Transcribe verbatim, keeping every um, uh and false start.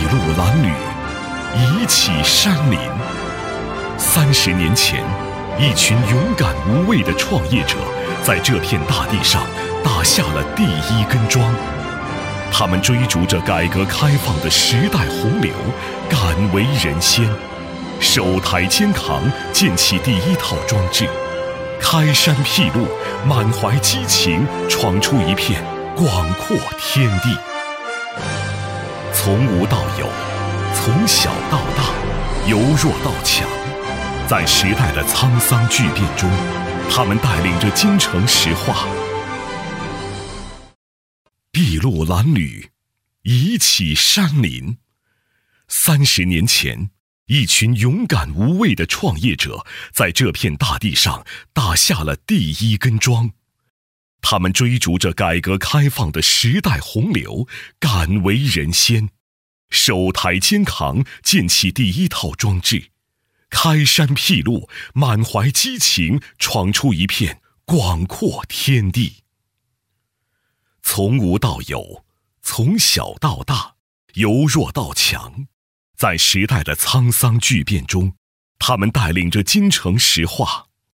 路蓝缕，一起山林。三十年前，一群勇敢无畏的创业者在这片大地上打下了第一根桩。他们追逐着改革开放的时代洪流，敢为人先，手抬肩扛建起第一套装置，开山辟路，满怀激情闯出一片广阔天地。从无到有，从小到大，由弱到强，在时代的沧桑巨变中，他们带领着京城石化。筚路蓝缕，一起山林。三十年前，一群勇敢无畏的创业者在这片大地上打下了第一根桩。他们追逐着改革开放的时代洪流，敢为人先，手抬肩扛建起第一套装置，开山辟路，满怀激情闯出一片广阔天地。从无到有，从小到大，由弱到强，在时代的沧桑巨变中，他们带领着京城石化。